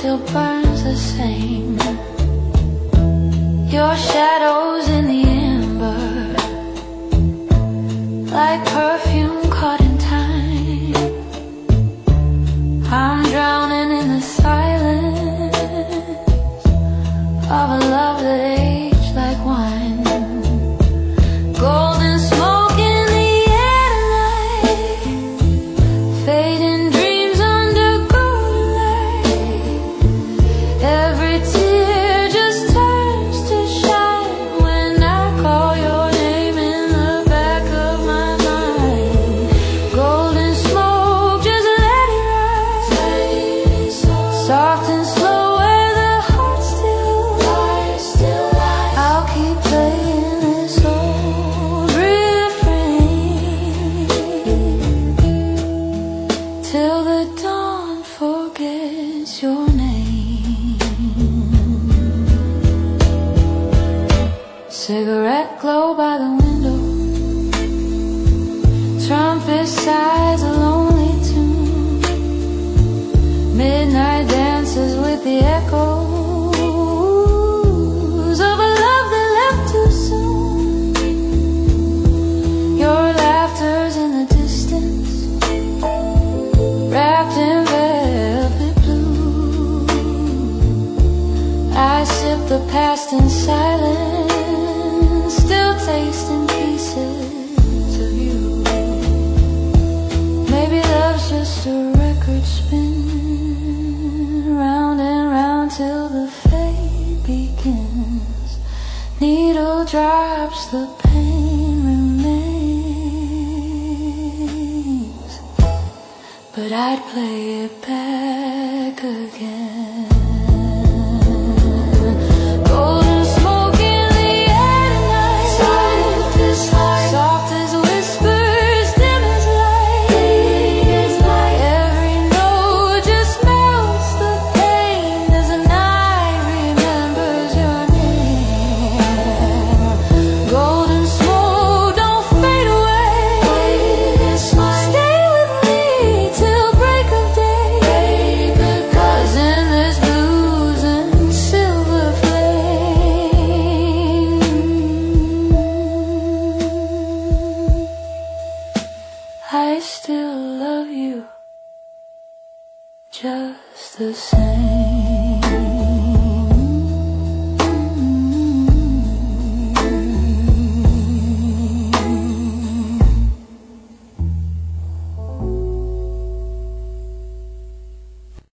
still burns the same. Your shadows in the amber, like perfume caught in time. I'm drowning in the silence of a love that aged like wine. Golden smoke in the air tonight, fading dreams under golden light. Every tear just turns to shine when I call your name in the back of my mind. Golden smoke, just let it rise, soft and slow where the heart still lies. I'll keep playing this old refrain till the dawn forgets your name. Cigarette glow by the window, trumpet sighs a lonely tune. Midnight dances with the echoes of a love that left too soon. Your laughter's in the distance, wrapped in velvet blue. I sip the past in silence, still tasting pieces of you. Maybe love's just a record spin, round and round till the fade begins. Needle drops, the pain remains, but I'd play it back again. Golden smoke in the air tonight, soft as whispers, dim as light. Every note just melts the pain as the night remembers your name. Golden smoke, don't fade away, stay with me till break of day. 'Cause in this blues and silver flame, I still love you just the same.